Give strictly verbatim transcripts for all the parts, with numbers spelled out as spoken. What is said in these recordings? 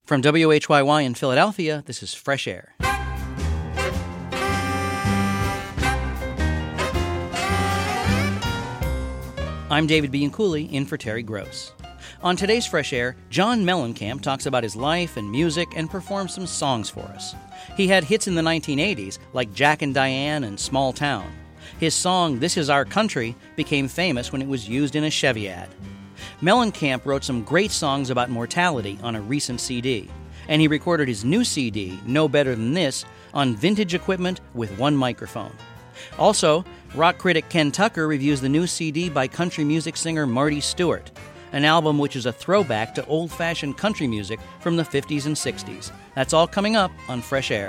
From W H Y Y in Philadelphia, this is Fresh Air. I'm David Bianculli, in for Terry Gross. On today's Fresh Air, John Mellencamp talks about his life and music and performs some songs for us. He had hits in the nineteen eighties, like Jack and Diane and Small Town. His song, This Is Our Country, became famous when it was used in a Chevy ad. Mellencamp wrote some great songs about mortality on a recent C D, and he recorded his new C D, No Better Than This, on vintage equipment with one microphone. Also, rock critic Ken Tucker reviews the new C D by country music singer Marty Stewart, an album which is a throwback to old-fashioned country music from the fifties and sixties. That's all coming up on Fresh Air.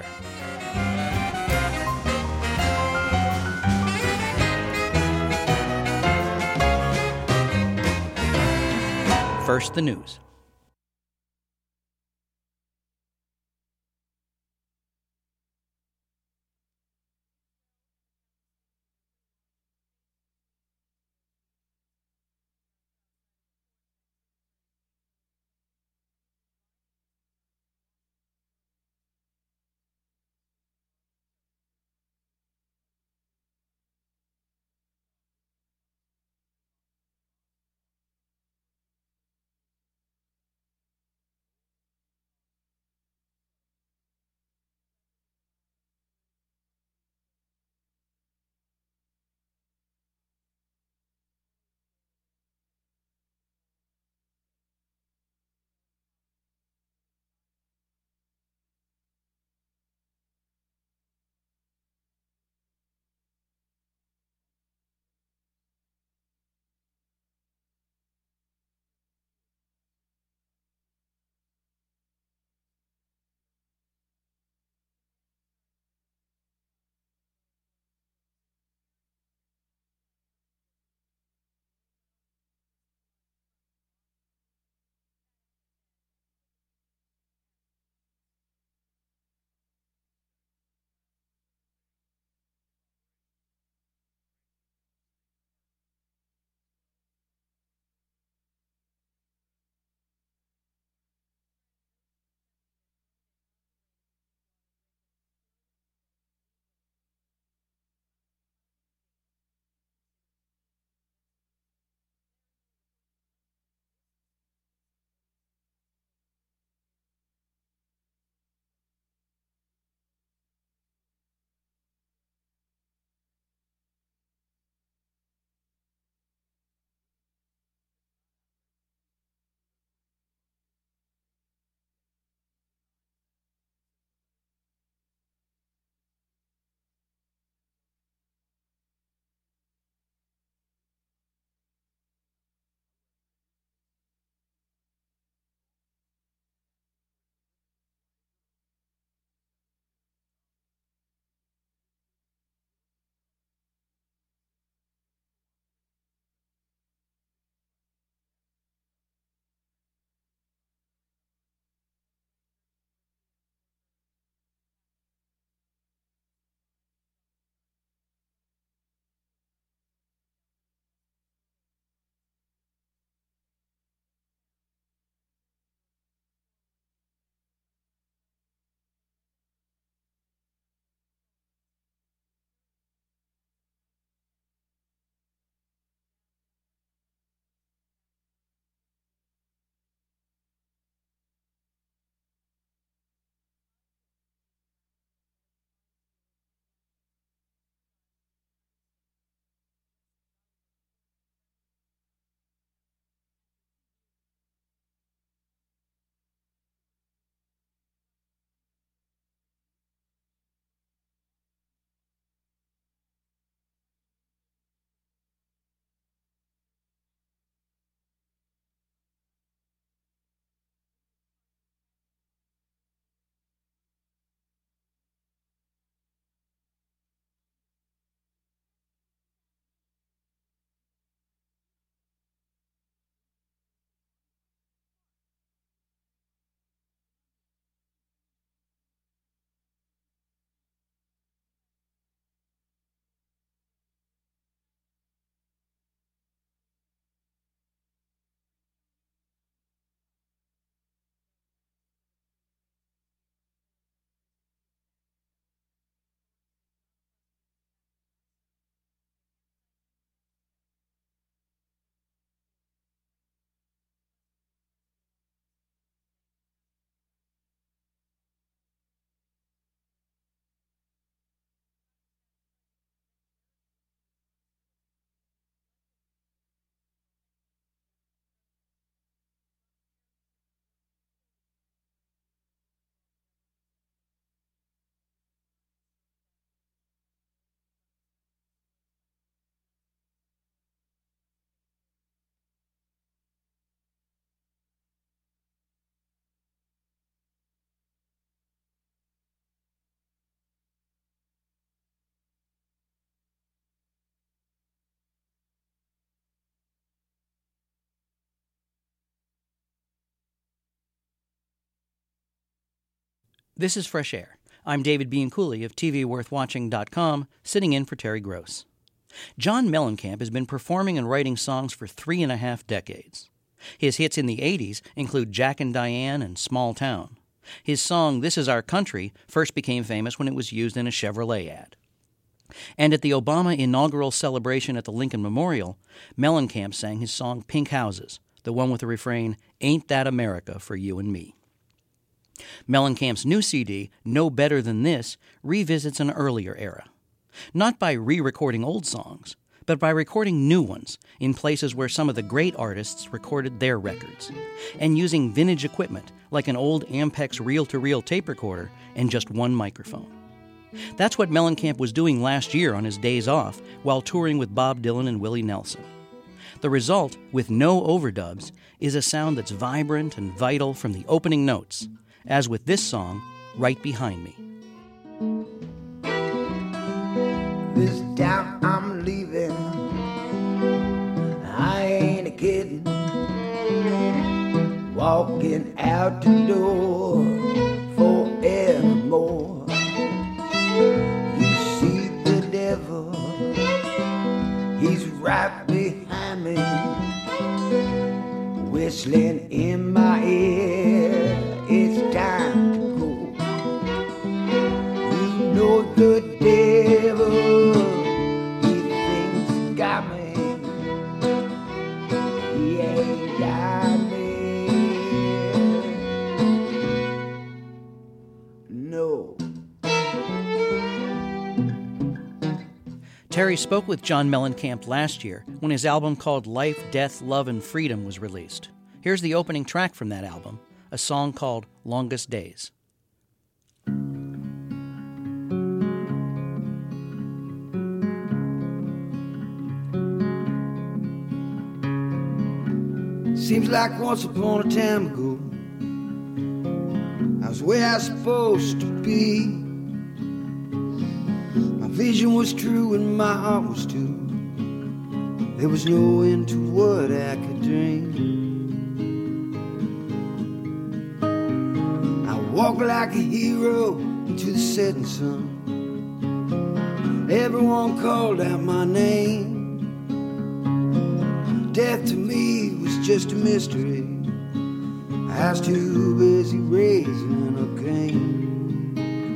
First, the news. This is Fresh Air. I'm David Bianculli of T V Worth Watching dot com, sitting in for Terry Gross. John Mellencamp has been performing and writing songs for three and a half decades. His hits in the eighties include Jack and Diane and Small Town. His song This Is Our Country first became famous when it was used in a Chevrolet ad. And at the Obama inaugural celebration at the Lincoln Memorial, Mellencamp sang his song Pink Houses, the one with the refrain, "Ain't That America for You and Me." Mellencamp's new C D, No Better Than This, revisits an earlier era. Not by re-recording old songs, but by recording new ones in places where some of the great artists recorded their records, and using vintage equipment like an old Ampex reel-to-reel tape recorder and just one microphone. That's what Mellencamp was doing last year on his days off while touring with Bob Dylan and Willie Nelson. The result, with no overdubs, is a sound that's vibrant and vital from the opening notes, as with this song, Right Behind Me. This town I'm leaving, I ain't a kidding. Walking out the door forevermore. You see the devil, he's right behind me, whistling in my ear. It's time to go. You know the devil, he thinks he got me. He ain't got me. No. Terry spoke with John Mellencamp last year when his album called Life, Death, Love, and Freedom was released. Here's the opening track from that album, a song called Longest Days. Seems like once upon a time ago, I was where I was supposed to be. My vision was true and my heart was too. There was no end to what I could dream. I walked like a hero into the setting sun. Everyone called out my name. Death to me was just a mystery. I was too busy raising a cane.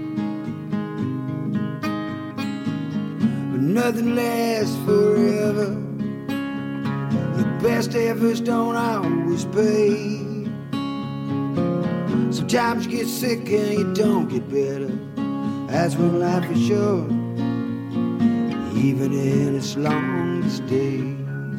But nothing lasts forever. The best efforts don't always pay. Sometimes you get sick and you don't get better. That's when life is short, even in its longest days.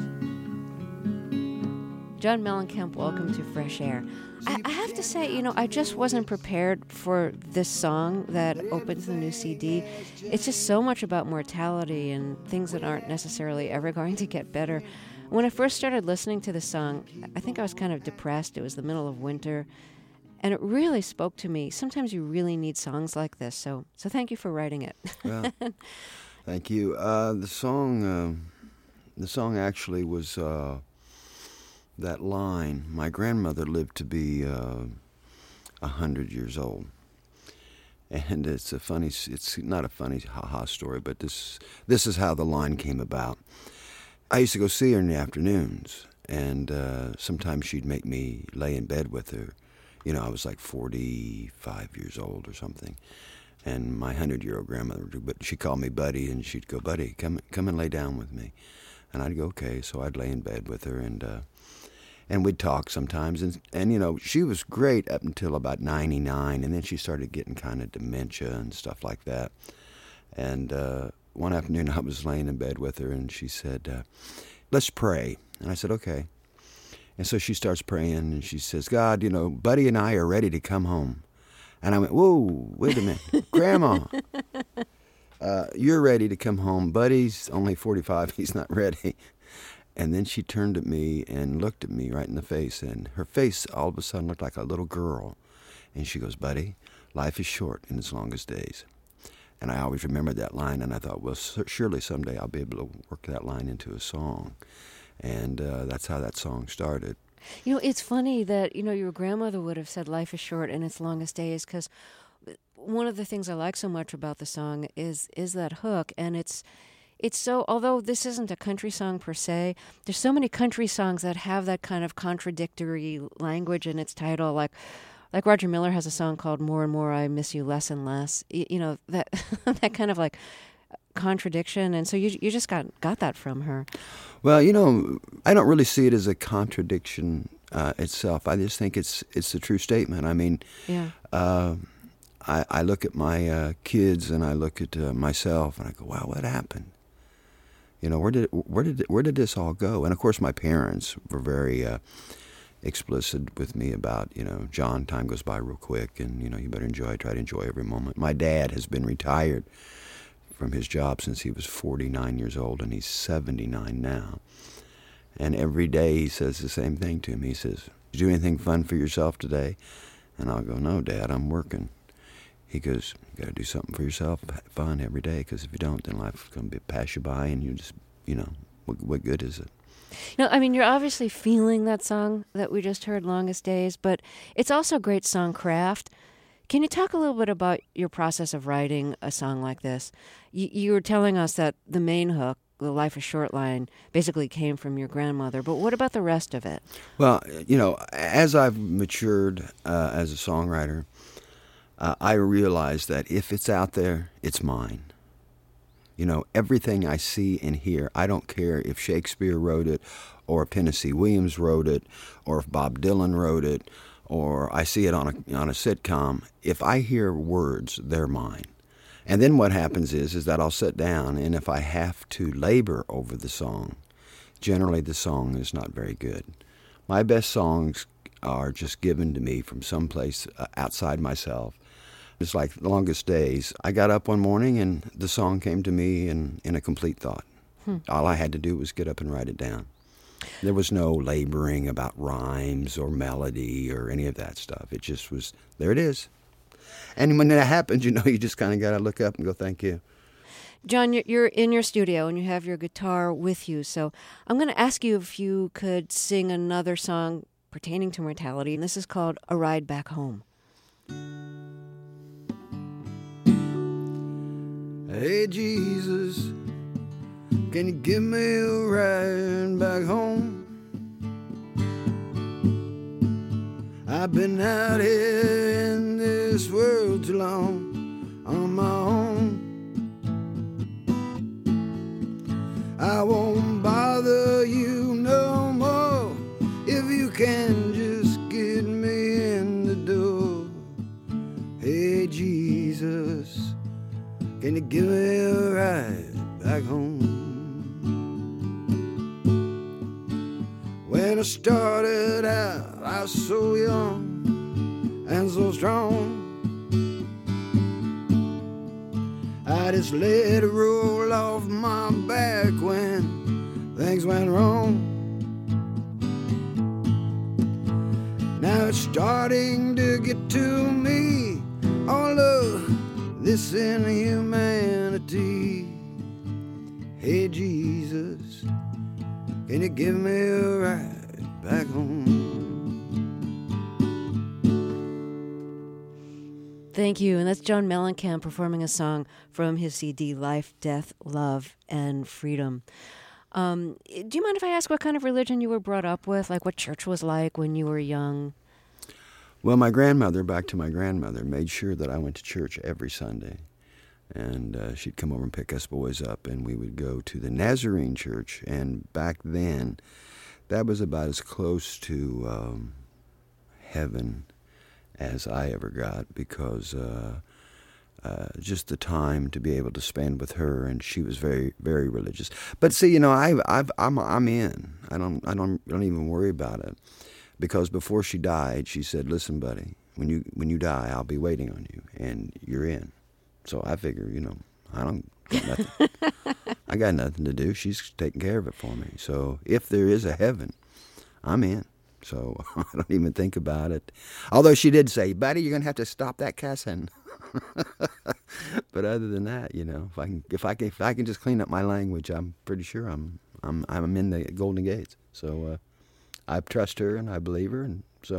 John Mellencamp, welcome to Fresh Air. I, I have to say, you know, I just wasn't prepared for this song that opens the new C D. It's just so much about mortality and things that aren't necessarily ever going to get better. When I first started listening to the song, I think I was kind of depressed. It was the middle of winter, and it really spoke to me. Sometimes you really need songs like this, so so thank you for writing it. Well, thank you. Uh, the song, uh, the song actually was... Uh, that line. My grandmother lived to be uh, a hundred years old, and it's a funny. It's not a funny ha-ha story, but this this is how the line came about. I used to go see her in the afternoons, and uh, sometimes she'd make me lay in bed with her. You know, I was like forty-five years old or something, and my hundred-year-old grandmother. But she called me Buddy, and she'd go, "Buddy, come come and lay down with me," and I'd go, "Okay." So I'd lay in bed with her, and. Uh, And we'd talk sometimes, and, and, you know, she was great up until about ninety-nine, and then she started getting kind of dementia and stuff like that. And uh, one afternoon I was laying in bed with her, and she said, uh, let's pray. And I said, okay. And so she starts praying, and she says, God, you know, Buddy and I are ready to come home. And I went, whoa, wait a minute, Grandma, uh, you're ready to come home. Buddy's only forty-five, he's not ready. And then she turned at me and looked at me right in the face, and her face all of a sudden looked like a little girl. And she goes, Buddy, life is short in its longest days. And I always remembered that line, and I thought, well, surely someday I'll be able to work that line into a song. And uh, that's how that song started. You know, it's funny that, you know, your grandmother would have said life is short in its longest days, because one of the things I like so much about the song is is that hook, and it's it's so, although this isn't a country song per se, there's so many country songs that have that kind of contradictory language in its title, like like Roger Miller has a song called More and More I Miss You Less and Less, you, you know, that that kind of like contradiction, and so you you just got got that from her. Well, you know, I don't really see it as a contradiction uh, itself. I just think it's it's a true statement. I mean, yeah. uh, I, I look at my uh, kids and I look at uh, myself and I go, wow, what happened? You know, where did where did where did this all go? And of course, my parents were very uh, explicit with me about, you know, John, time goes by real quick, and you know, you better enjoy, try to enjoy every moment. My dad has been retired from his job since he was forty-nine years old, and he's seventy-nine now. And every day he says the same thing to me. He says, "Did you do anything fun for yourself today?" And I'll go, "No, Dad, I'm working." He goes, "You got to do something for yourself, fun every day, because if you don't, then life's going to pass you by, and you just, you know, what, what good is it?" No, I mean, you're obviously feeling that song that we just heard, Longest Days, but it's also great song craft. Can you talk a little bit about your process of writing a song like this? You, you were telling us that the main hook, the Life is Short line, basically came from your grandmother, but what about the rest of it? Well, you know, as I've matured uh, as a songwriter, uh, I realize that if it's out there, it's mine. You know, everything I see and hear, I don't care if Shakespeare wrote it, or Tennessee Williams wrote it, or if Bob Dylan wrote it, or I see it on a on a sitcom. If I hear words, they're mine. And then what happens is is that I'll sit down, and if I have to labor over the song, generally the song is not very good. My best songs are just given to me from someplace outside myself. It's like The Longest Days. I got up one morning and the song came to me in, in a complete thought. Hmm. All I had to do was get up and write it down. There was no laboring about rhymes or melody or any of that stuff. It just was, there it is. And when that happens, you know, you just kind of got to look up and go, thank you. John, you're in your studio and you have your guitar with you. So I'm going to ask you if you could sing another song pertaining to mortality. And this is called A Ride Back Home. Hey, Jesus, can you give me a ride back home? I've been out here in this world too long on my own. I won't bother you no more if you can just get me in the door. Hey, Jesus, can you give me a ride back home? When I started out, I was so young and so strong. I just let it roll off my back when things went wrong. Now it's starting to get to me, all of this inhumanity. Hey, Jesus, can you give me a ride back home? Thank you. And that's John Mellencamp performing a song from his C D, Life, Death, Love, and Freedom. Um, do you mind if I ask what kind of religion you were brought up with? Like what church was like when you were young? Well, my grandmother, back to my grandmother, made sure that I went to church every Sunday. And uh, she'd come over and pick us boys up, and we would go to the Nazarene church. And back then, that was about as close to um, heaven as I ever got, because uh, uh, just the time to be able to spend with her, and she was very, very religious. But see, you know, I've, I've, I'm, I'm in. I don't, I don't, I don't even worry about it, because before she died, she said, "Listen, buddy, when you, when you die, I'll be waiting on you, and you're in." So I figure, you know, I don't got nothing. I got nothing to do. She's taking care of it for me. So if there is a heaven, I'm in. So I don't even think about it. Although she did say, "Buddy, you're gonna have to stop that cussing." But other than that, you know, if I can, if I can, if I can just clean up my language, I'm pretty sure I'm, I'm, I'm in the Golden Gates. So uh, I trust her and I believe her, and so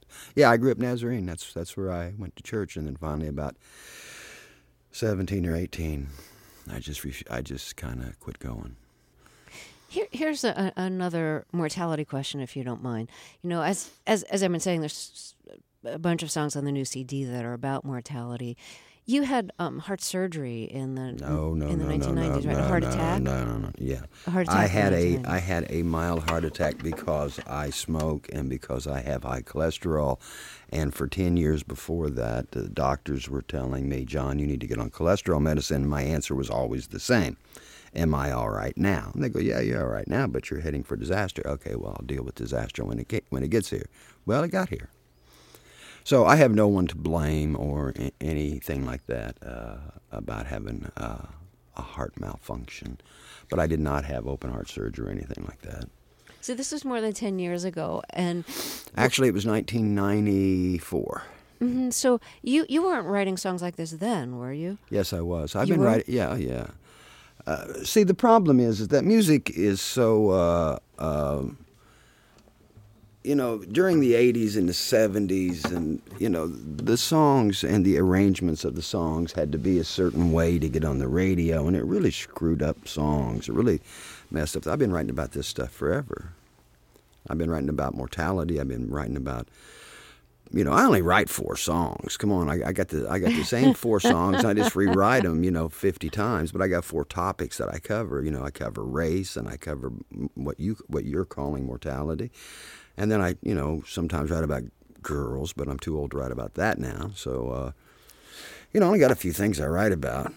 Yeah, I grew up Nazarene. That's that's where I went to church, and then finally about seventeen or eighteen, I just I just kind of quit going. Here, here's a, another mortality question, if you don't mind. You know, as as as I've been saying, there's a bunch of songs on the new C D that are about mortality. You had um, heart surgery in the no, no, in the no, nineteen nineties, no, right? no, a heart no, attack. No, no, no. Yeah, a heart attack I had in the a nineteen nineties. I had a mild heart attack because I smoke and because I have high cholesterol. And for ten years before that, the doctors were telling me, John, you need to get on cholesterol medicine. My answer was always the same. Am I all right now? And they go, yeah, you're all right now, but you're heading for disaster. Okay, well, I'll deal with disaster when it get, when it gets here. Well, it got here. So I have no one to blame or a- anything like that uh, about having uh, a heart malfunction. But I did not have open heart surgery or anything like that. So this was more than ten years ago, and Actually, it was nineteen ninety-four. mm-hmm, so you you weren't writing songs like this then, were you? Yes, I was. I've You been were? writing. Yeah, yeah. Uh, see, the problem is, is that music is so, uh, uh, you know, during the eighties and the seventies, and, you know, the songs and the arrangements of the songs had to be a certain way to get on the radio, and it really screwed up songs. It really messed up. I've been writing about this stuff forever. I've been writing about mortality. I've been writing about, you know, I only write four songs. Come on, I, I got the I got the same four songs. I just rewrite them, you know, fifty times. But I got four topics that I cover. You know, I cover race, and I cover what you what you're calling mortality, and then I, you know, sometimes write about girls. But I'm too old to write about that now. So, uh, you know, I only got a few things I write about.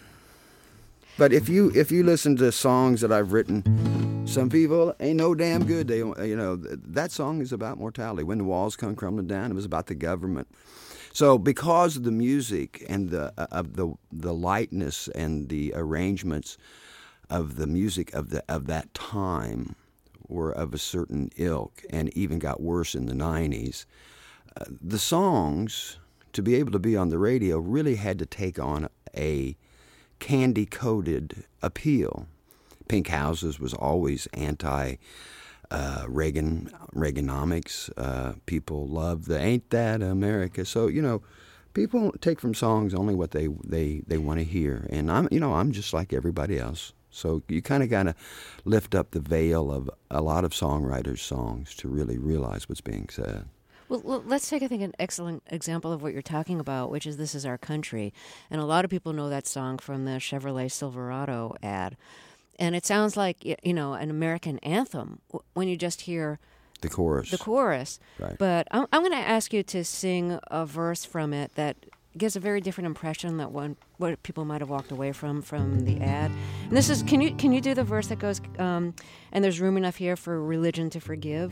But if you if you listen to songs that I've written, some people ain't no damn good. They you know that song is about mortality. When the walls come crumbling down, it was about the government. So because of the music and the uh, of the the lightness and the arrangements of the music of the of that time were of a certain ilk, and even got worse in the nineties. Uh, the songs, to be able to be on the radio, really had to take on a candy-coated appeal. Pink Houses was always anti uh, Reagan Reaganomics. Uh, people love the "Ain't That America." So you know, people take from songs only what they they, they want to hear. And I'm you know I'm just like everybody else. So you kind of gotta lift up the veil of a lot of songwriters' songs to really realize what's being said. Well, well, let's take, I think, an excellent example of what you're talking about, which is "This Is Our Country." And a lot of people know that song from the Chevrolet Silverado ad. And it sounds like, you know, an American anthem when you just hear The chorus. the chorus. Right. But I'm, I'm going to ask you to sing a verse from it that gives a very different impression that one what people might have walked away from from the ad. And this is, can you can you do the verse that goes, um, and there's room enough here for religion to forgive?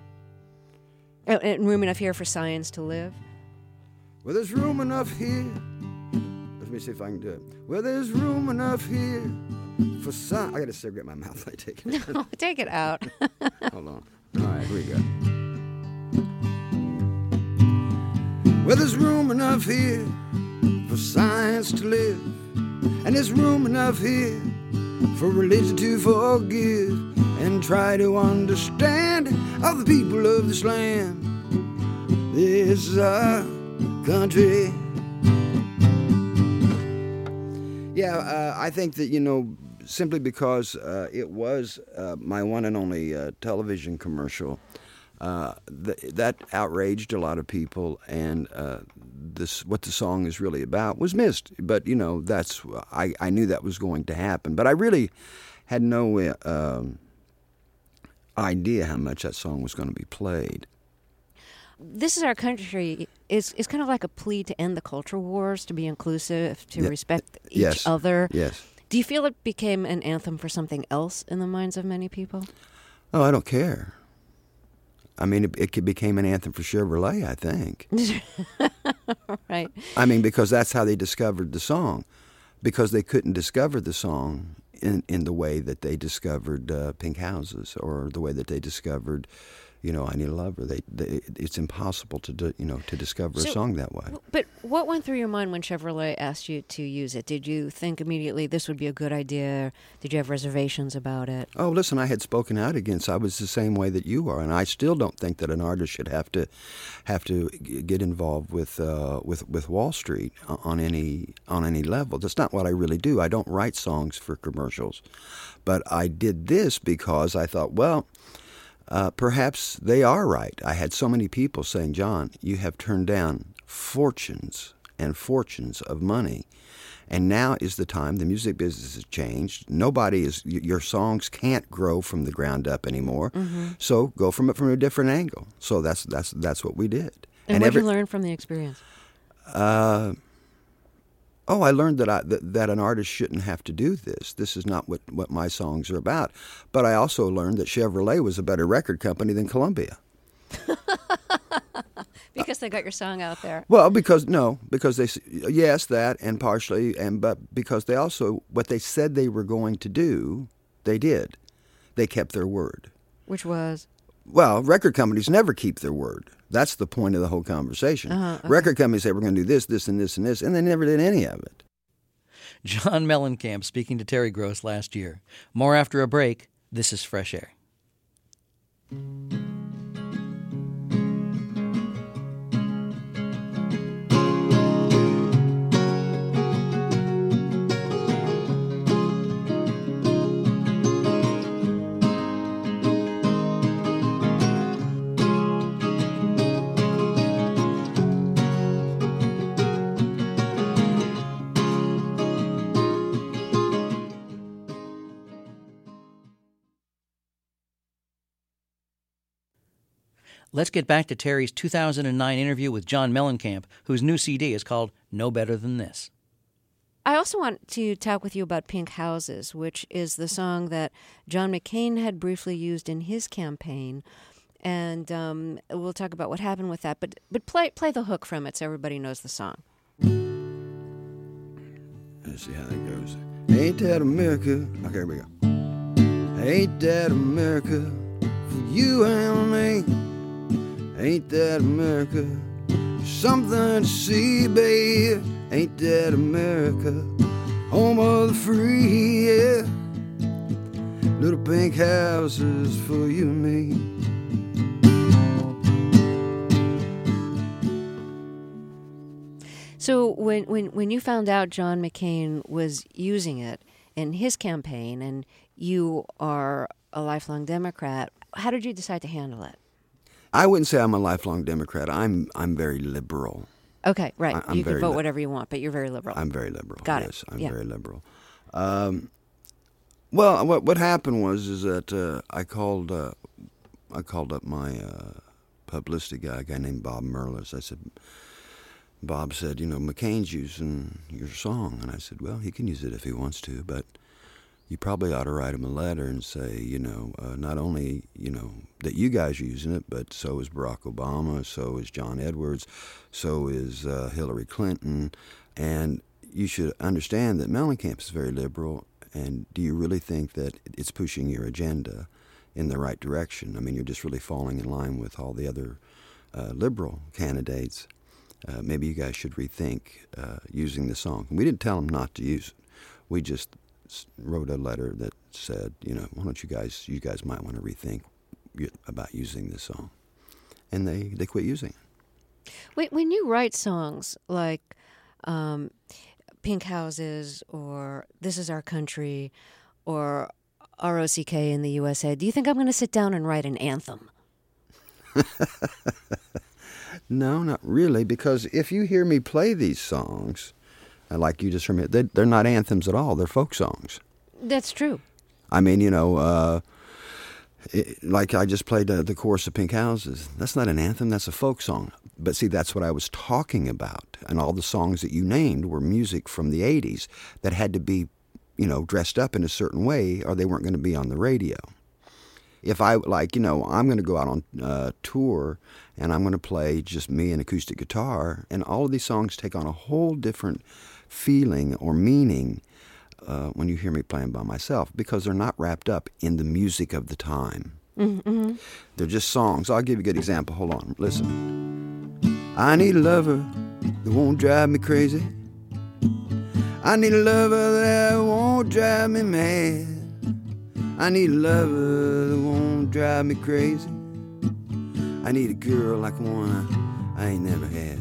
Uh, and room enough here for science to live? Well, there's room enough here. Let me see if I can do it. Well, there's room enough here for some. I got a cigarette in my mouth. I take it. No, take it out. Hold on. All right, here we go. Well, there's room enough here for science to live, and there's room enough here for religion to forgive and try to understand all the people of this land. This is our country. Yeah, uh, I think that, you know, simply because uh, it was uh, my one and only uh, television commercial, uh, th- that outraged a lot of people, and uh, this what the song is really about was missed. But, you know, that's I, I knew that was going to happen. But I really had no uh, um, idea how much that song was going to be played. This Is Our Country is, is kind of like a plea to end the culture wars, to be inclusive, to Yeah. respect each Yes. other. Yes. Do you feel it became an anthem for something else in the minds of many people? Oh, I don't care. I mean, it, it became an anthem for Chevrolet, I think. Right. I mean, because that's how they discovered the song. Because they couldn't discover the song in, in the way that they discovered uh, Pink Houses, or the way that they discovered, you know, I Need a Lover. They, they it's impossible to do, you know to discover So- a song that way. But what went through your mind when Chevrolet asked you to use it? Did you think immediately this would be a good idea? Did you have reservations about it? Oh, listen, I had spoken out against. I was the same way that you are, and I still don't think that an artist should have to have to g- get involved with uh, with with Wall Street on any on any level. That's not what I really do. I don't write songs for commercials, but I did this because I thought, well, uh, perhaps they are right. I had so many people saying, John, you have turned down fortunes and fortunes of money. And now is the time. The music business has changed. Nobody is, y- your songs can't grow from the ground up anymore. Mm-hmm. So go from it from a different angle. So that's that's that's what we did. And, what did every- you learn from the experience? Uh, oh, I learned that I that, that an artist shouldn't have to do this. This is not what, what my songs are about. But I also learned that Chevrolet was a better record company than Columbia. Because they got your song out there. Well, because no, because they s- yes that and partially and but because they also what they said they were going to do, they did. They kept their word. Which was? Well, record companies never keep their word. That's the point of the whole conversation. Uh-huh, okay. Record companies say we're going to do this, this, and this, and this, and they never did any of it. John Mellencamp speaking to Terry Gross last year. More after a break. This is Fresh Air. Let's get back to Terry's two thousand nine interview with John Mellencamp, whose new C D is called No Better Than This. I also want to talk with you about Pink Houses, which is the song that John McCain had briefly used in his campaign. And um, we'll talk about what happened with that. But but play play the hook from it so everybody knows the song. Let's see how that goes. Ain't that America? Okay, here we go. Ain't that America for you and me? Ain't that America? Something to see, babe. Ain't that America? Home of the free, yeah. Little pink houses for you and me. So when, when, when you found out John McCain was using it in his campaign and you are a lifelong Democrat, how did you decide to handle it? I wouldn't say I'm a lifelong Democrat. I'm I'm very liberal. Okay, right. I- I'm you can very vote li- whatever you want, but you're very liberal. I'm very liberal. Got it. yes, I'm Yeah. very liberal. Um, well, what what happened was is that uh, I called uh, I called up my uh, publicity guy, a guy named Bob Merlis. I said, Bob said, you know, McCain's using your song, and I said, well, he can use it if he wants to, but you probably ought to write him a letter and say, you know, uh, not only, you know, that you guys are using it, but so is Barack Obama, so is John Edwards, so is uh, Hillary Clinton, and you should understand that Mellencamp is very liberal, and do you really think that it's pushing your agenda in the right direction? I mean, you're just really falling in line with all the other uh, liberal candidates. Uh, maybe you guys should rethink uh, using the song. We didn't tell them not to use it. We just wrote a letter that said, you know, why don't you guys, you guys might want to rethink about using this song. And they, they quit using it. Wait, when you write songs like um, Pink Houses or This Is Our Country or R O C K in the U S A, do you think I'm going to sit down and write an anthem? No, not really, because if you hear me play these songs, and like you just heard me, they, they're not anthems at all. They're folk songs. That's true. I mean, you know, uh, it, like I just played uh, the chorus of Pink Houses. That's not an anthem. That's a folk song. But see, that's what I was talking about. And all the songs that you named were music from the eighties that had to be, you know, dressed up in a certain way or they weren't going to be on the radio. If I, like, you know, I'm going to go out on uh, tour and I'm going to play just me and acoustic guitar, and all of these songs take on a whole different feeling or meaning uh, when you hear me playing by myself, because they're not wrapped up in the music of the time. Mm-hmm. They're just songs. I'll give you a good example. Hold on. Listen. I need a lover that won't drive me crazy. I need a lover that won't drive me mad. I need a lover that won't drive me crazy. I need a girl like one I, I ain't never had.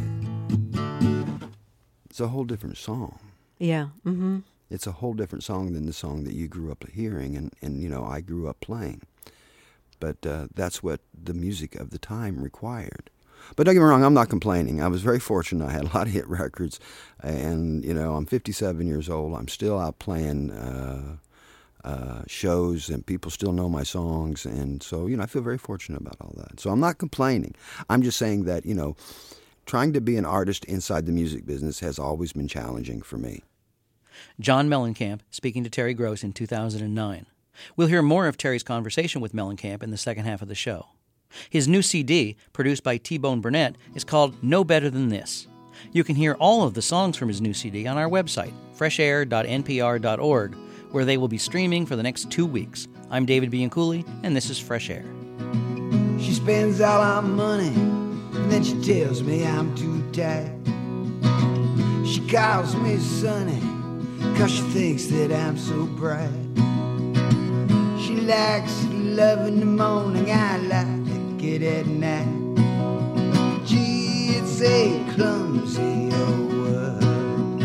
It's a whole different song. Yeah. Mm-hmm. It's a whole different song than the song that you grew up hearing and, and you know, I grew up playing. But uh, that's what the music of the time required. But don't get me wrong, I'm not complaining. I was very fortunate. I had a lot of hit records. And, you know, I'm fifty-seven years old. I'm still out playing uh, uh, shows, and people still know my songs. And so, you know, I feel very fortunate about all that. So I'm not complaining. I'm just saying that, you know, trying to be an artist inside the music business has always been challenging for me. John Mellencamp speaking to Terry Gross in two thousand nine. We'll hear more of Terry's conversation with Mellencamp in the second half of the show. His new C D, produced by T-Bone Burnett, is called No Better Than This. You can hear all of the songs from his new C D on our website, fresh air dot n p r dot org, where they will be streaming for the next two weeks. I'm David Bianculli, and this is Fresh Air. She spends all our money, and then she tells me I'm too tight. She calls me Sonny, 'cause she thinks that I'm so bright. She likes love in the morning, I like it at night. Gee, it's a clumsy old world.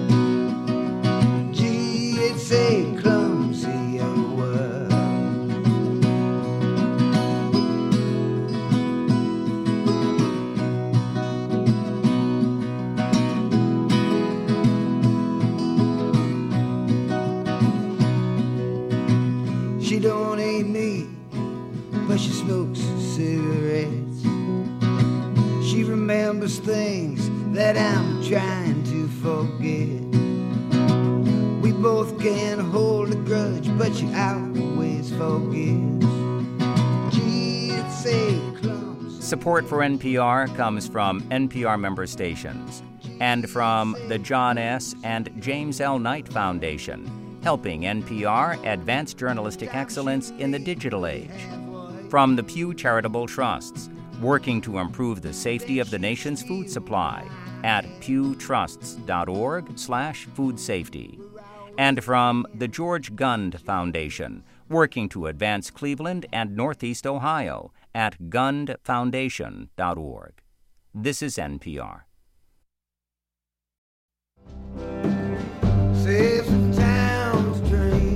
Gee, it's a clumsy old world. She don't eat meat, but she smokes cigarettes. She remembers things that I'm trying to forget. We both can hold a grudge, but she always forgives. Gee, it's a clumsy. Support for N P R comes from N P R member stations and from the John S. and James L. Knight Foundation, helping N P R advance journalistic excellence in the digital age. From the Pew Charitable Trusts, working to improve the safety of the nation's food supply at pewtrusts.org slash food safety. And from the George Gund Foundation, working to advance Cleveland and Northeast Ohio at gund foundation dot org. This is N P R. Save some time to dream.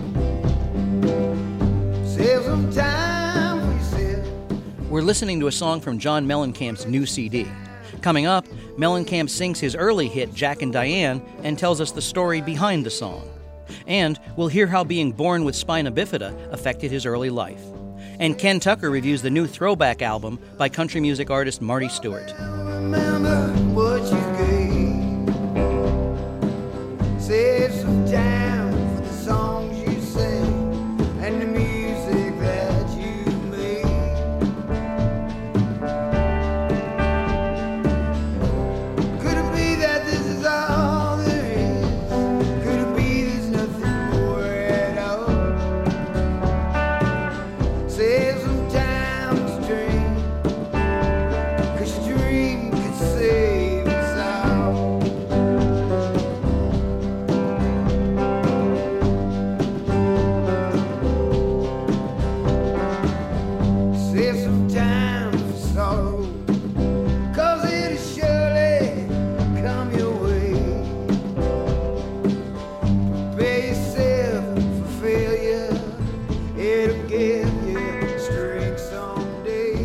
Save some time for yourself. We're listening to a song from John Mellencamp's new C D. Coming up, Mellencamp sings his early hit Jack and Diane and tells us the story behind the song. And we'll hear how being born with spina bifida affected his early life. And Ken Tucker reviews the new Throwback album by country music artist Marty Stewart. Remember what you gave. Save some time for the songs you sing and the music that you made. Could it be that this is all there is? Could it be there's nothing more at all? Save some time to dream, 'cause your dream could save us all. Save some time for sorrow, 'cause it'll surely come your way. Prepare yourself for failure, it'll give you strength someday.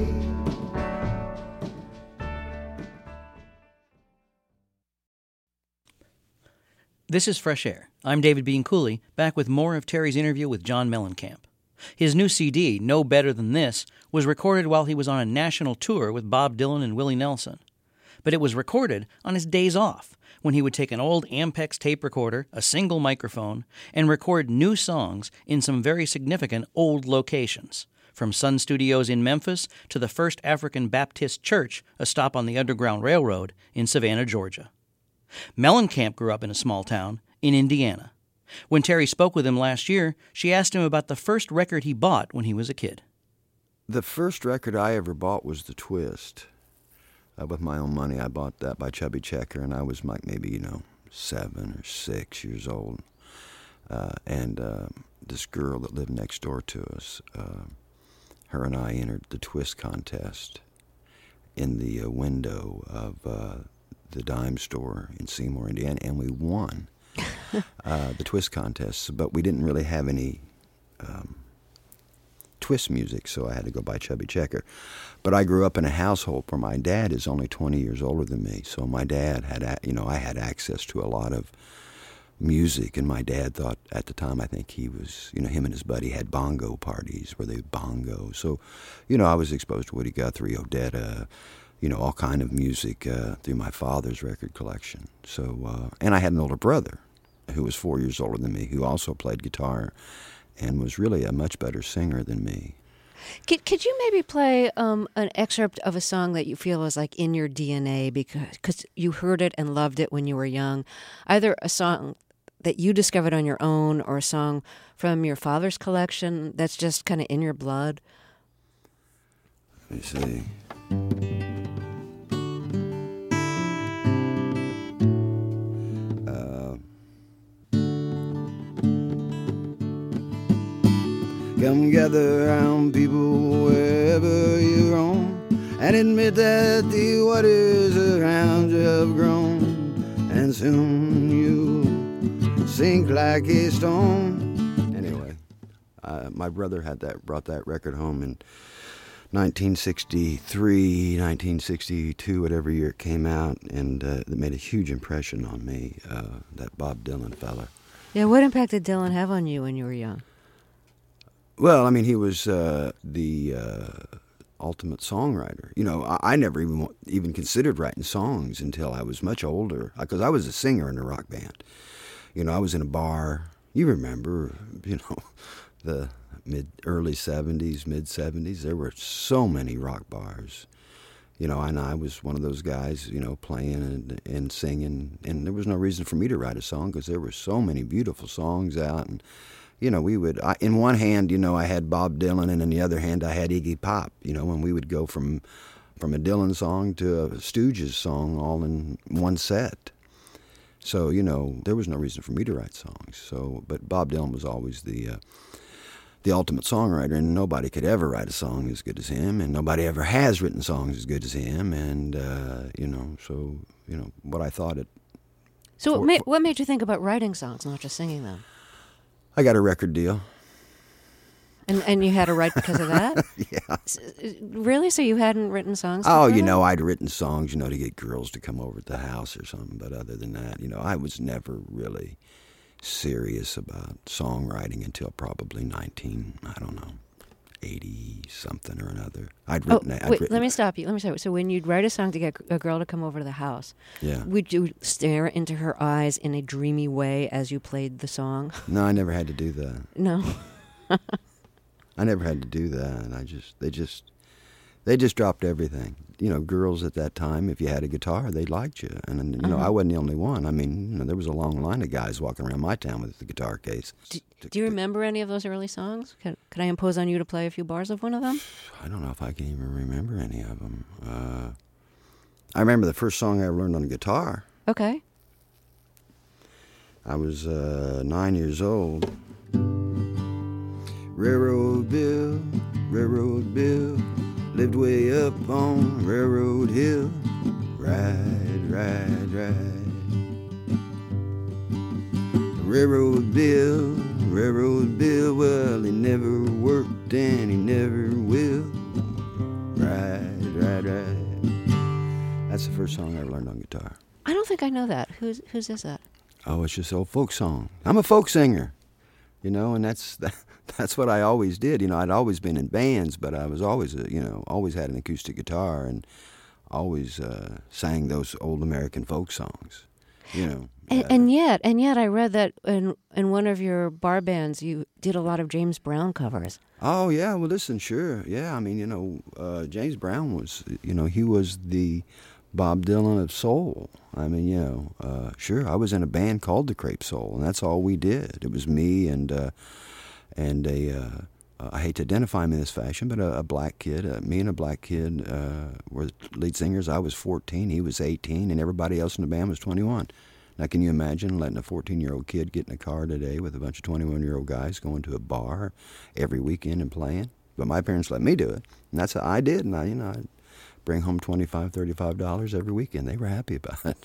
This is Fresh Air. I'm David Bianculli, back with more of Terry's interview with John Mellencamp. His new C D, No Better Than This, was recorded while he was on a national tour with Bob Dylan and Willie Nelson. But it was recorded on his days off, when he would take an old Ampex tape recorder, a single microphone, and record new songs in some very significant old locations, from Sun Studios in Memphis to the First African Baptist Church, a stop on the Underground Railroad, in Savannah, Georgia. Mellencamp grew up in a small town in Indiana. When Terry spoke with him last year, she asked him about the first record he bought when he was a kid. The first record I ever bought was The Twist. Uh, with my own money, I bought that by Chubby Checker, and I was like maybe, you know, seven or six years old. Uh, and uh, this girl that lived next door to us, uh, her and I entered the Twist contest in the uh, window of uh, the dime store in Seymour, Indiana, and we won uh, the Twist contest. But we didn't really have any um, Twist music, so I had to go buy Chubby Checker. But I grew up in a household where my dad is only twenty years older than me, so my dad had, you know, I had access to a lot of music, and my dad thought at the time, I think he was, you know, him and his buddy had bongo parties where they bongo. So, you know, I was exposed to Woody Guthrie, Odetta, you know, all kind of music uh, through my father's record collection. So, uh, and I had an older brother who was four years older than me, who also played guitar and was really a much better singer than me. Could, could you maybe play um, an excerpt of a song that you feel is like in your D N A because cause you heard it and loved it when you were young? Either a song that you discovered on your own or a song from your father's collection that's just kind of in your blood? Let me see. Uh, come gather round, people, wherever you roam, and admit that the waters around you have grown, and soon you sink like a stone. Anyway, uh, my brother had that, brought that record home in nineteen sixty-three, nineteen sixty-two, whatever year it came out, and uh, it made a huge impression on me, uh, that Bob Dylan fella. Yeah, what impact did Dylan have on you when you were young? Well, I mean, he was uh, the uh, ultimate songwriter. You know, I, I never even even considered writing songs until I was much older, because I was a singer in a rock band. You know, I was in a bar. You remember, you know, the mid early seventies, mid seventies. There were so many rock bars. You know, and I was one of those guys, you know, playing and, and singing. And there was no reason for me to write a song because there were so many beautiful songs out. And, you know, we would, I, in one hand, you know, I had Bob Dylan, and in the other hand, I had Iggy Pop, you know, and we would go from, from a Dylan song to a Stooges song all in one set. So, you know, there was no reason for me to write songs. So, but Bob Dylan was always the uh, the ultimate songwriter, and nobody could ever write a song as good as him, and nobody ever has written songs as good as him. And uh, you know, so you know what I thought it. So, for, what, made, for, what made you think about writing songs, not just singing them? I got a record deal. And and you had to write because of that? Yeah. Really? So you hadn't written songs? Oh, you that? know, I'd written songs, you know, to get girls to come over to the house or something. But other than that, you know, I was never really serious about songwriting until probably nineteen, I don't know, eighty something or another. I'd written. Oh, I'd wait, written, let me stop you. Let me stop you. So when you'd write a song to get a girl to come over to the house, yeah. would you stare into her eyes in a dreamy way as you played the song? No, I never had to do that. No. I never had to do that, and I just they just they just dropped everything. You know, girls at that time, if you had a guitar, they liked you, and you know, uh-huh. I wasn't the only one. I mean, you know, there was a long line of guys walking around my town with the guitar case. Do, do you remember any of those early songs? Can, can I impose on you to play a few bars of one of them? I don't know if I can even remember any of them. Uh, I remember the first song I ever learned on the guitar. Okay. I was uh, nine years old. Railroad Bill, Railroad Bill, lived way up on Railroad Hill. Ride, ride, ride. Railroad Bill, Railroad Bill, well, he never worked and he never will. Ride, ride, ride. That's the first song I ever learned on guitar. I don't think I know that. Who's whose is that? Oh, it's just an old folk song. I'm a folk singer, you know, and that's that, that's what I always did. You know, I'd always been in bands, but I was always, a, you know, always had an acoustic guitar and always uh, sang those old American folk songs, you know. And, uh, and yet, and yet, I read that in in one of your bar bands, you did a lot of James Brown covers. Oh yeah, well, listen, sure, yeah. I mean, you know, uh, James Brown was, you know, he was the Bob Dylan of soul. I mean, you know, uh, sure, I was in a band called the Crepe Soul, and that's all we did. It was me and uh, and a uh, uh, I hate to identify him in this fashion, but a, a black kid, uh, me and a black kid uh, were lead singers. I was fourteen, he was eighteen, and everybody else in the band was twenty-one. Now, can you imagine letting a fourteen-year-old kid get in a car today with a bunch of twenty-one-year-old guys going to a bar every weekend and playing? But my parents let me do it, and that's how I did. And I, you know, I'd bring home twenty-five dollars, thirty-five dollars every weekend. They were happy about it.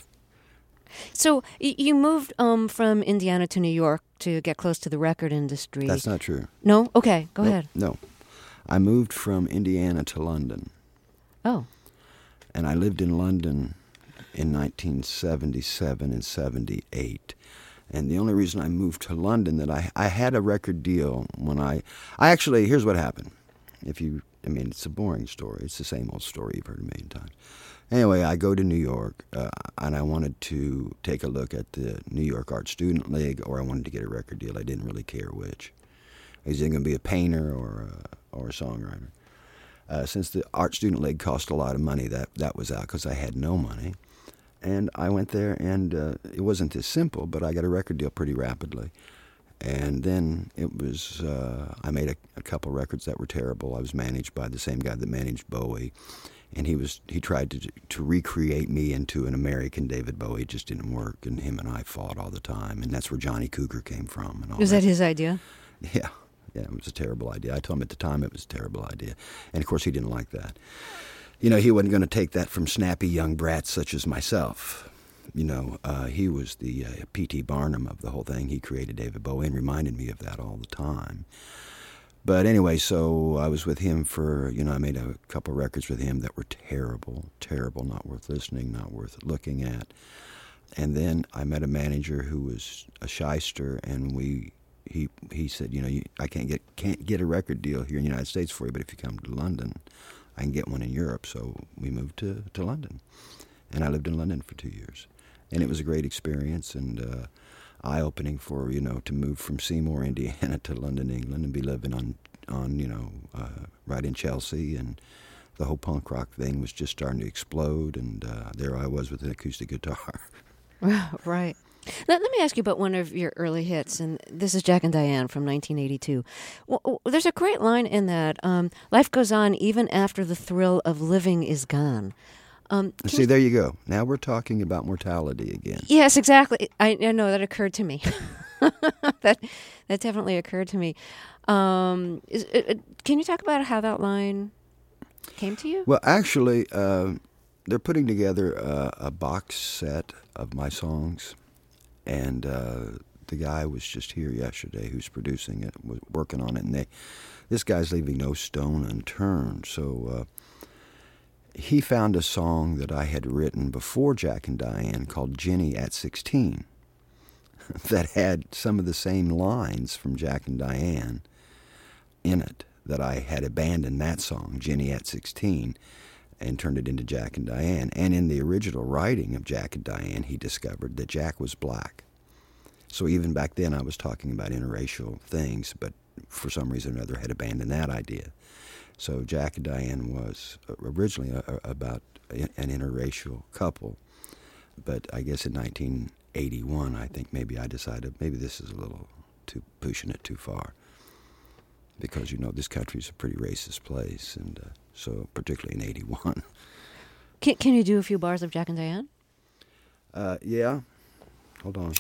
So y- you moved um, from Indiana to New York to get close to the record industry. That's not true. No? Okay, go Nope, ahead. No. I moved from Indiana to London. Oh. And I lived in London in nineteen seventy-seven and seventy-eight. And the only reason I moved to London, that I I had a record deal when I... I actually, here's what happened. If you... I mean, it's a boring story. It's the same old story you've heard a million times. Anyway, I go to New York, uh, and I wanted to take a look at the New York Art Student League, or I wanted to get a record deal. I didn't really care which. Is it going to be a painter or a, or a songwriter? Uh, since the Art Student League cost a lot of money, that, that was out because I had no money. And I went there, and uh, it wasn't this simple, but I got a record deal pretty rapidly. And then it was, uh, I made a, a couple records that were terrible. I was managed by the same guy that managed Bowie. And he was he tried to to recreate me into an American David Bowie. It just didn't work, and him and I fought all the time. And that's where Johnny Cougar came from. And all Was that that his idea? Yeah, yeah, it was a terrible idea. I told him at the time it was a terrible idea. And, of course, he didn't like that. You know, he wasn't going to take that from snappy young brats such as myself. You know, uh, he was the uh, P T Barnum of the whole thing. He created David Bowie and reminded me of that all the time. But anyway, so I was with him for, you know, I made a couple records with him that were terrible, terrible, not worth listening, not worth looking at. And then I met a manager who was a shyster, and we, he he said, you know, you, I can't get can't get a record deal here in the United States for you, but if you come to London, I can get one in Europe. So we moved to, to London, and I lived in London for two years. And it was a great experience, and uh, eye-opening for, you know, to move from Seymour, Indiana to London, England, and be living on, on you know, uh, right in Chelsea, and the whole punk rock thing was just starting to explode, and uh, there I was with an acoustic guitar. Right. Now, let me ask you about one of your early hits, and this is Jack and Diane from nineteen eighty-two. Well, there's a great line in that, um, life goes on even after the thrill of living is gone. Um, See, there you go. Now we're talking about mortality again. Yes, exactly. I, I know that occurred to me. that that definitely occurred to me. Um, is, uh, can you talk about how that line came to you? Well, actually, uh, they're putting together a, a box set of my songs, and uh, the guy was just here yesterday who's producing it, was working on it, and they, this guy's leaving no stone unturned. So uh, he found a song that I had written before Jack and Diane called Jenny at sixteen that had some of the same lines from Jack and Diane in it, that I had abandoned that song, Jenny at sixteen, and turned it into Jack and Diane. And in the original writing of Jack and Diane, he discovered that Jack was black. So even back then I was talking about interracial things, but for some reason or another had abandoned that idea. So Jack and Diane was originally a, a, about an interracial couple, but I guess in nineteen eighty-one, I think maybe I decided maybe this is a little too pushing it too far, because, you know, this country's a pretty racist place, and uh, so particularly in eighty-one. Can, can you do a few bars of Jack and Diane? Uh, yeah. Hold on.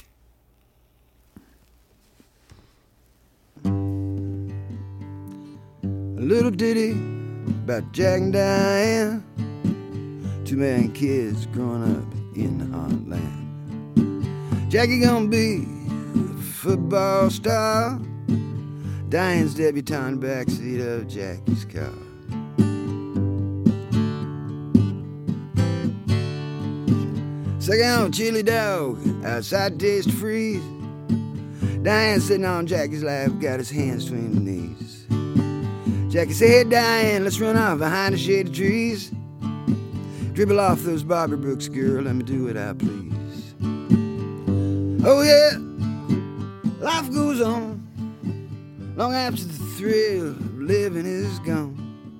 A little ditty about Jack and Diane, two man kids growing up in the heartland. Jackie gonna be a football star, Diane's debutante backseat of Jackie's car. Second on chili dog, outside taste freeze. Diane sitting on Jackie's lap, got his hands between the knees. Jackie said, hey Diane, let's run off behind the shade of trees. Dribble off those Bobby Brooks, girl, let me do what I please. Oh yeah, life goes on, long after the thrill of living is gone.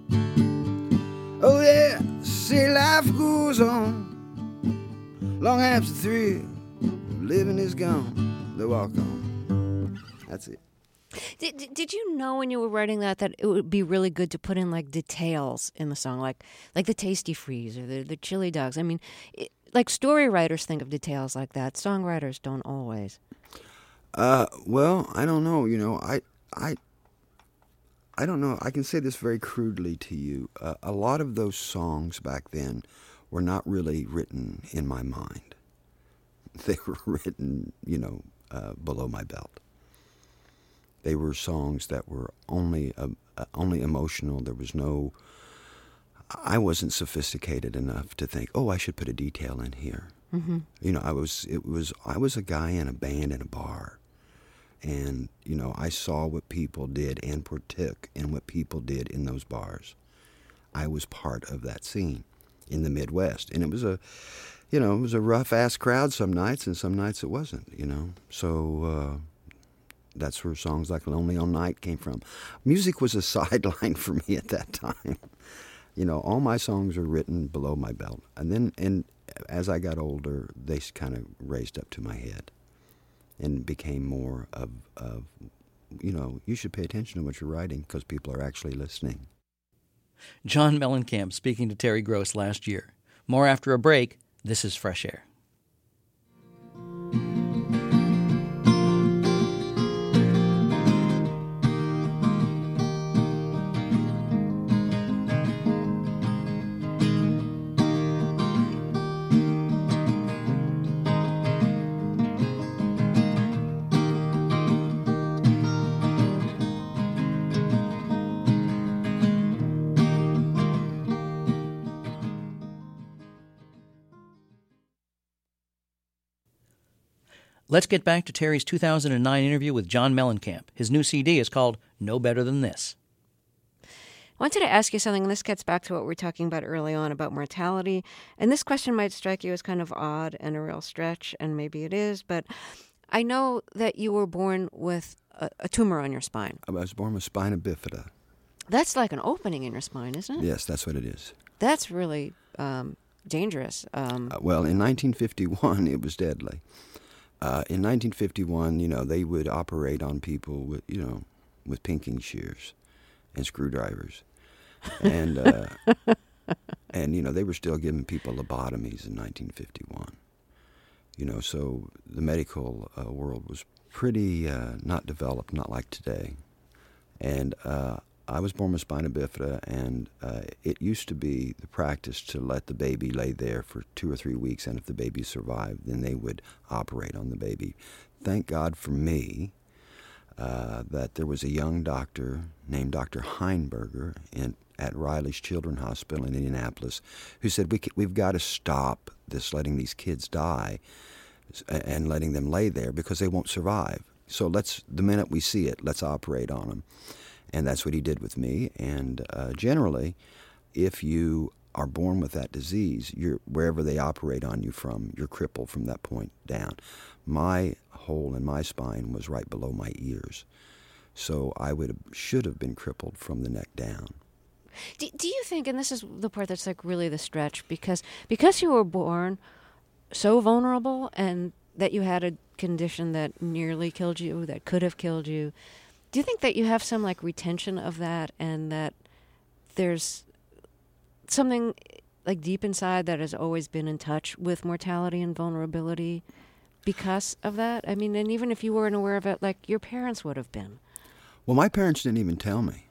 Oh yeah, say life goes on, long after the thrill of living is gone. They walk on. That's it. Did, did you know when you were writing that that it would be really good to put in like details in the song, like like the Tasty Freeze or the, the chili dogs? I mean, it, like story writers think of details like that. Songwriters don't always. Uh, well, I don't know. You know, I, I, I don't know. I can say this very crudely to you. Uh, a lot of those songs back then were not really written in my mind. They were written, you know, uh, below my belt. They were songs that were only uh, uh, only emotional. There was no. I wasn't sophisticated enough to think, oh, I should put a detail in here. Mm-hmm. You know, I was. It was. I was a guy in a band in a bar, and you know, I saw what people did and partook in what people did in those bars. I was part of that scene in the Midwest, and it was a, you know, it was a rough ass crowd some nights, and some nights it wasn't. You know, so. Uh, That's where songs like Lonely All Night came from. Music was a sideline for me at that time. You know, all my songs were written below my belt. And then, and as I got older, they kind of raised up to my head and became more of, of, you know, you should pay attention to what you're writing because people are actually listening. John Mellencamp speaking to Terry Gross last year. More after a break. This is Fresh Air. Let's get back to Terry's two thousand nine interview with John Mellencamp. His new C D is called No Better Than This. I wanted to ask you something, and this gets back to what we were talking about early on about mortality. And this question might strike you as kind of odd and a real stretch, and maybe it is, but I know that you were born with a, a tumor on your spine. I was born with spina bifida. That's like an opening in your spine, isn't it? Yes, that's what it is. That's really um, dangerous. Um, uh, well, in nineteen fifty-one, it was deadly. Uh, in nineteen fifty-one, you know, they would operate on people with, you know, with pinking shears and screwdrivers. And, uh, and, you know, they were still giving people lobotomies in nineteen fifty-one. You know, so the medical uh, world was pretty uh, not developed, not like today. And uh, I was born with spina bifida, and uh, it used to be the practice to let the baby lay there for two or three weeks, and if the baby survived, then they would operate on the baby. Thank God for me uh, that there was a young doctor named Doctor Heinberger in, at Riley's Children's Hospital in Indianapolis who said, we can, we've got to stop this letting these kids die and letting them lay there because they won't survive. So let's, the minute we see it, let's operate on them. And that's what he did with me. And uh, generally, if you are born with that disease, you're, wherever they operate on you from, you're crippled from that point down. My hole in my spine was right below my ears. So I would have, should have been crippled from the neck down. do, do you think, and this is the part that's like really the stretch, because because you were born so vulnerable and that you had a condition that nearly killed you, that could have killed you, do you think that you have some like retention of that, and that there's something like deep inside that has always been in touch with mortality and vulnerability because of that? I mean, and even if you weren't aware of it, like your parents would have been. Well, my parents didn't even tell me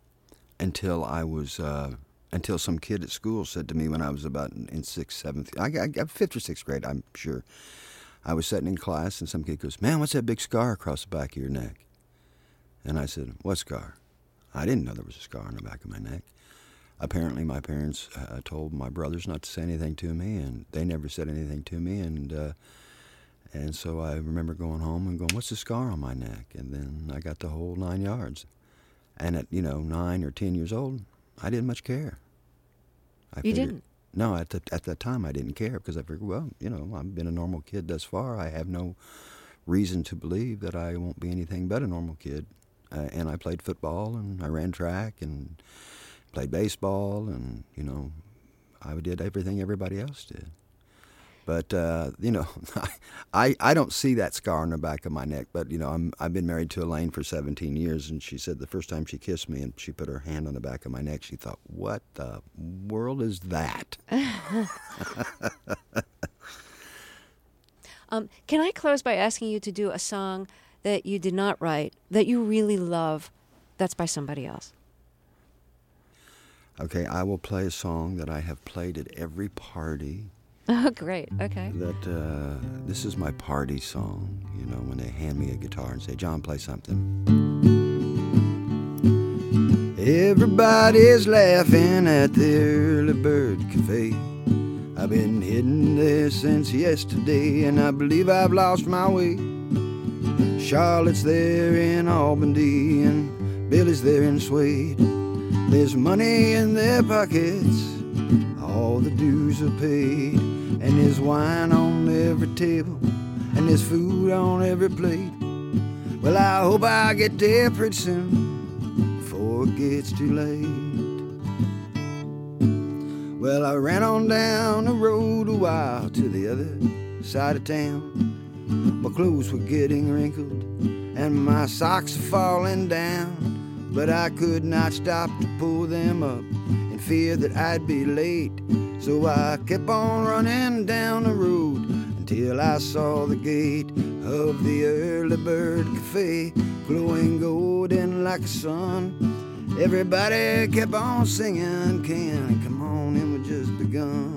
until I was, uh, until some kid at school said to me when I was about in, in sixth, seventh, I, I, I, fifth or sixth grade, I'm sure. I was sitting in class and some kid goes, "Man, what's that big scar across the back of your neck?" And I said, "What scar?" I didn't know there was a scar on the back of my neck. Apparently my parents uh, told my brothers not to say anything to me, and they never said anything to me. And uh, and so I remember going home and going, "What's the scar on my neck?" And then I got the whole nine yards. And at, you know, nine or ten years old, I didn't much care. I you figured, didn't? No, at, the, at that time I didn't care because I figured, well, you know, I've been a normal kid thus far. I have no reason to believe that I won't be anything but a normal kid. Uh, and I played football, and I ran track, and played baseball, and, you know, I did everything everybody else did. But, uh, you know, I I don't see that scar on the back of my neck. But, you know, I'm, I've been married to Elaine for seventeen years, and she said the first time she kissed me and she put her hand on the back of my neck, she thought, what the world is that? um, can I close by asking you to do a song that you did not write, that you really love, that's by somebody else? Okay, I will play a song that I have played at every party. Oh, great. Okay. That uh, this is my party song, you know, when they hand me a guitar and say, John, play something. Everybody's laughing at the Early Bird Cafe. I've been hidden there since yesterday, and I believe I've lost my way. Charlotte's there in Albany, and Billy's there in Suede. There's money in their pockets, all the dues are paid, and there's wine on every table, and there's food on every plate. Well, I hope I get there pretty soon, before it gets too late. Well, I ran on down the road a while to the other side of town. My clothes were getting wrinkled, and my socks were falling down, but I could not stop to pull them up in fear that I'd be late. So I kept on running down the road until I saw the gate of the Early Bird Cafe, glowing golden like the sun. Everybody kept on singing, Ken, come on, and we just begun.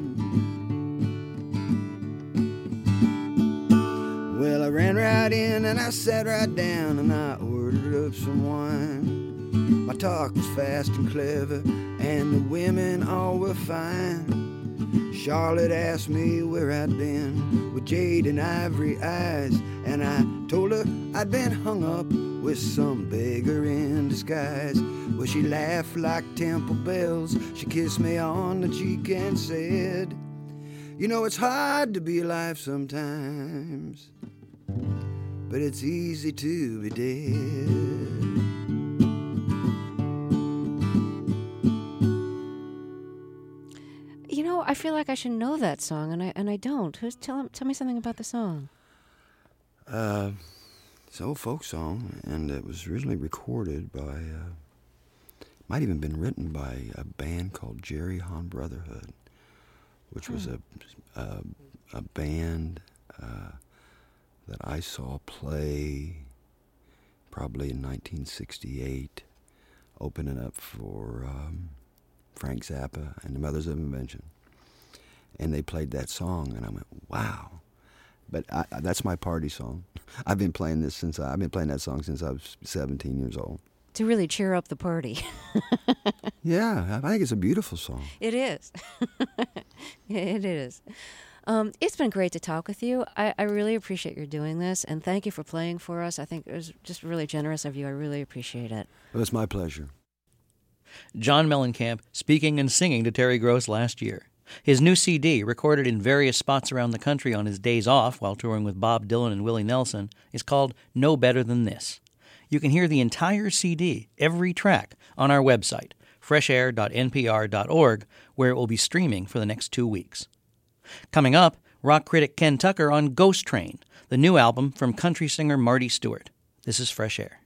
Well, I ran right in and I sat right down and I ordered up some wine. My talk was fast and clever, and the women all were fine. Charlotte asked me where I'd been with jade and ivory eyes, and I told her I'd been hung up with some beggar in disguise. Well, she laughed like temple bells. She kissed me on the cheek and said, you know, it's hard to be alive sometimes, but it's easy to be dead. You know, I feel like I should know that song, and I and I don't. Who's tell tell me something about the song? Uh, it's an old folk song, and it was originally recorded by, uh, might even been written by a band called Jerry Hahn Brotherhood, which was a, a, a band uh, that I saw play probably in nineteen sixty-eight, opening up for um, Frank Zappa and the Mothers of Invention. And they played that song, and I went, wow. But I, that's my party song. I've been playing this since I, I've been playing that song since I was seventeen years old. To really cheer up the party. Yeah, I think it's a beautiful song. It is. It is. Um, it's been great to talk with you. I, I really appreciate your doing this, and thank you for playing for us. I think it was just really generous of you. I really appreciate it. Well, it's my pleasure. John Mellencamp speaking and singing to Terry Gross last year. His new C D, recorded in various spots around the country on his days off while touring with Bob Dylan and Willie Nelson, is called No Better Than This. You can hear the entire C D, every track, on our website, fresh air dot n p r dot org, where it will be streaming for the next two weeks. Coming up, rock critic Ken Tucker on Ghost Train, the new album from country singer Marty Stewart. This is Fresh Air.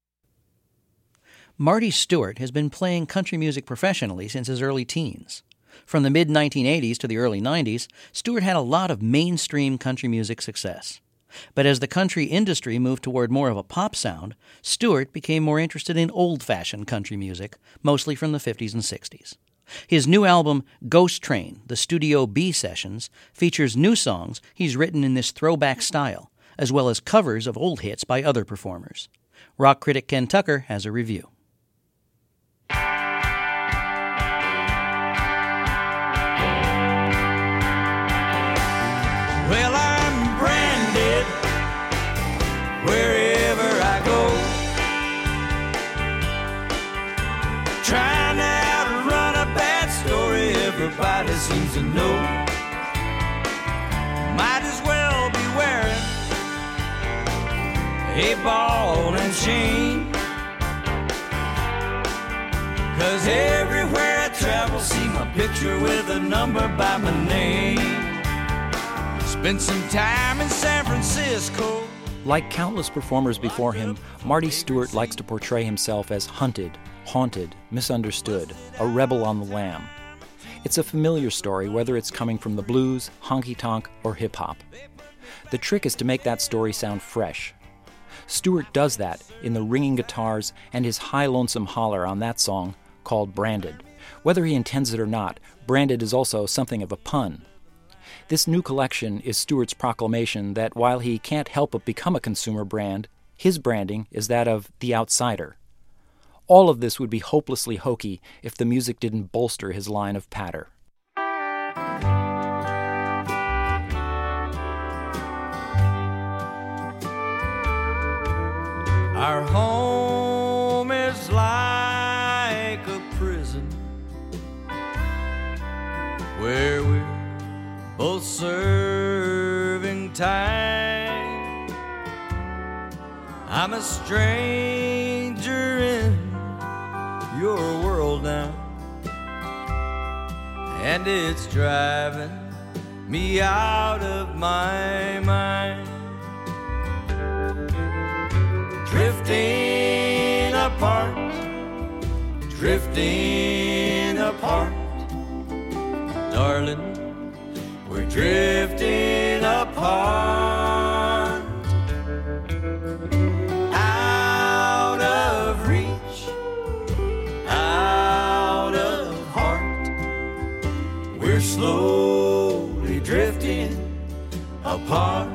Marty Stewart has been playing country music professionally since his early teens. From the mid nineteen eighties to the early nineties, Stewart had a lot of mainstream country music success. But as the country industry moved toward more of a pop sound, Stewart became more interested in old-fashioned country music, mostly from the fifties and sixties. His new album, Ghost Train, The Studio B Sessions, features new songs he's written in this throwback style, as well as covers of old hits by other performers. Rock critic Ken Tucker has a review. Well, I'm branded wherever I go, trying to outrun a bad story everybody seems to know. Might as well be wearing a ball and chain, 'cause everywhere I travel, see my picture with a number by my name. Spent some time in San Francisco. Like countless performers before him, Marty Stuart likes to portray himself as hunted, haunted, misunderstood, a rebel on the lam. It's a familiar story, whether it's coming from the blues, honky-tonk, or hip-hop. The trick is to make that story sound fresh. Stewart does that in the ringing guitars and his high lonesome holler on that song called Branded. Whether he intends it or not, Branded is also something of a pun. This new collection is Stewart's proclamation that while he can't help but become a consumer brand, his branding is that of the outsider. All of this would be hopelessly hokey if the music didn't bolster his line of patter. Our home is like a prison where we're both serving time. I'm a stranger in your world now, and it's driving me out of my mind. Drifting apart, drifting apart, darling, we're drifting apart. Out of reach, out of heart, we're slowly drifting apart.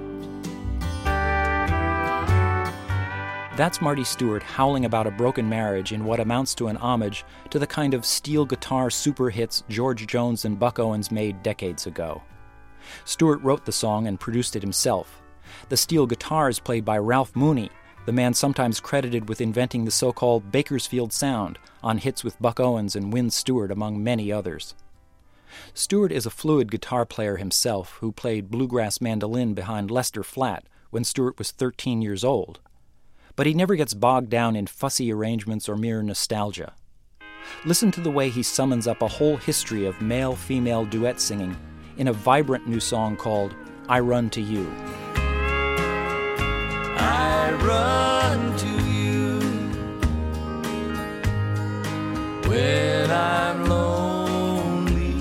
That's Marty Stuart howling about a broken marriage in what amounts to an homage to the kind of steel guitar super hits George Jones and Buck Owens made decades ago. Stuart wrote the song and produced it himself. The steel guitar is played by Ralph Mooney, the man sometimes credited with inventing the so-called Bakersfield sound on hits with Buck Owens and Wynn Stewart, among many others. Stuart is a fluid guitar player himself who played bluegrass mandolin behind Lester Flatt when Stuart was thirteen years old. But he never gets bogged down in fussy arrangements or mere nostalgia. Listen to the way he summons up a whole history of male-female duet singing in a vibrant new song called I Run to You. I run to you when I'm lonely.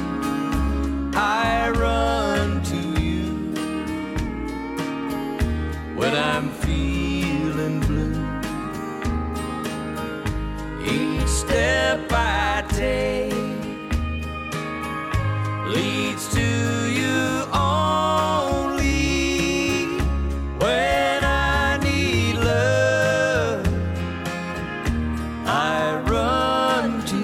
I run to you when I'm feeling blue. Each step I take leads to you only. When I need love, I run to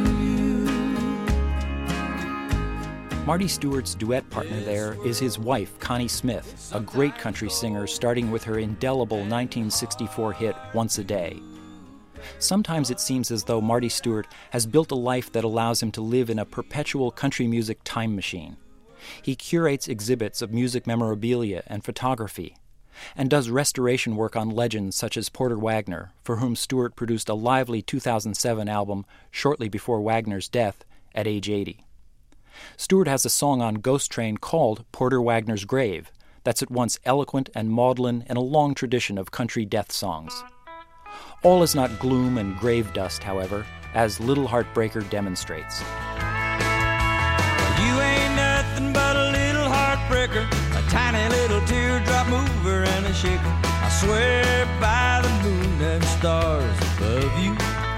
you. Marty Stuart's duet partner there is his wife, Connie Smith, a great country singer starting with her indelible nineteen sixty-four hit, Once a Day. Sometimes it seems as though Marty Stuart has built a life that allows him to live in a perpetual country music time machine. He curates exhibits of music memorabilia and photography, and does restoration work on legends such as Porter Wagoner, for whom Stuart produced a lively two thousand seven album shortly before Wagoner's death at age eighty. Stuart has a song on Ghost Train called Porter Wagoner's Grave that's at once eloquent and maudlin in a long tradition of country death songs. All is not gloom and grave dust, however, as Little Heartbreaker demonstrates. tiny little teardrop mover and a shaker. I swear by the moon and stars above you.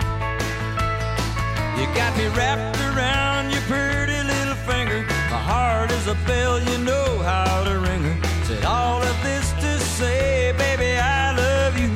You got me wrapped around your pretty little finger. My heart is a bell, you know how to ring her. Said all of this to say, baby, I love you.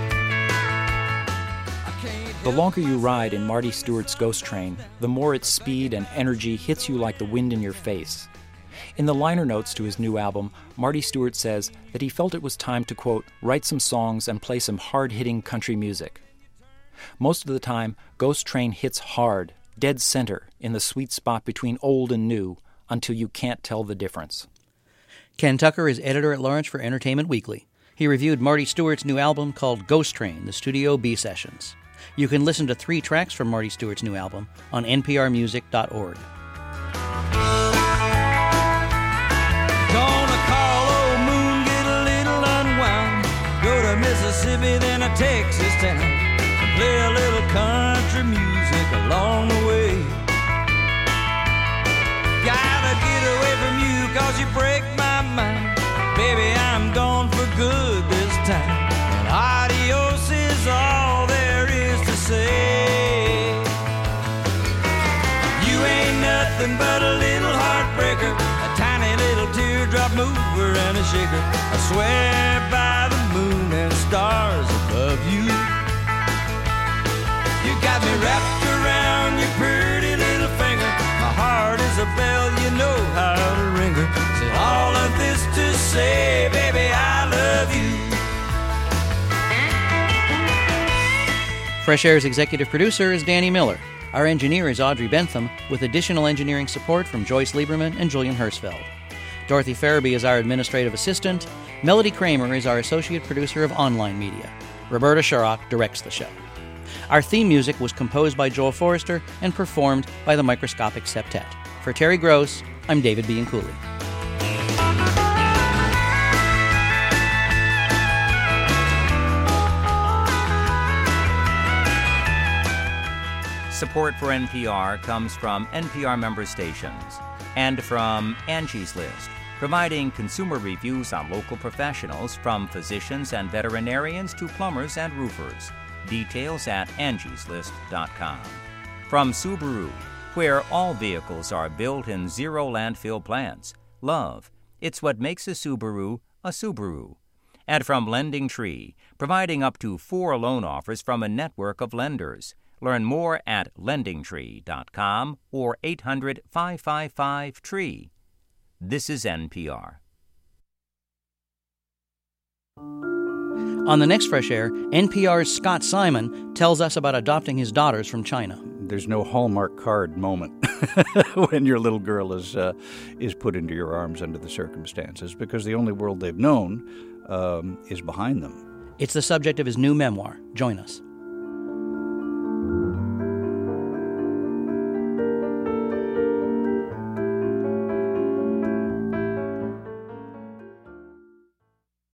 The longer you ride in Marty Stuart's Ghost Train, the more its speed and energy hits you like the wind in your face. In the liner notes to his new album, Marty Stuart says that he felt it was time to, quote, write some songs and play some hard-hitting country music. Most of the time, Ghost Train hits hard, dead center, in the sweet spot between old and new, until you can't tell the difference. Ken Tucker is editor-at-large for Entertainment Weekly. He reviewed Marty Stuart's new album called Ghost Train, The Studio B Sessions. You can listen to three tracks from Marty Stuart's new album on N P R music dot org. Gonna call old moon, get a little unwound. Go to Mississippi, then a Texas town, and play a little country music along the way. Gotta get away from you, cause you break my mind. Baby, I'm gone for good this time. And adios is all there is to say. You ain't nothing but a little heartbreaker, a tiny little teardrop mover and a shaker. I swear by the moon and stars above you. You got me wrapped around your pretty little finger. My heart is a bell, you know how to ring her. Said all of this to say, baby, I love you. Fresh Air's executive producer is Danny Miller. Our engineer is Audrey Bentham, with additional engineering support from Joyce Lieberman and Julian Hersfeld. Dorothy Farabee is our administrative assistant. Melody Kramer is our associate producer of online media. Roberta Sharrock directs the show. Our theme music was composed by Joel Forrester and performed by the Microscopic Septet. For Terry Gross, I'm David Bianculli. Support for N P R comes from N P R member stations and from Angie's List, providing consumer reviews on local professionals from physicians and veterinarians to plumbers and roofers. Details at angies list dot com. From Subaru, where all vehicles are built in zero landfill plants. Love, it's what makes a Subaru a Subaru. And from Lending Tree, providing up to four loan offers from a network of lenders. Learn more at lending tree dot com or eight hundred, five five five, T R E E. This is N P R. On the next Fresh Air, N P R's Scott Simon tells us about adopting his daughters from China. There's no Hallmark card moment when your little girl is uh, is put into your arms under the circumstances, because the only world they've known um, is behind them. It's the subject of his new memoir. Join us.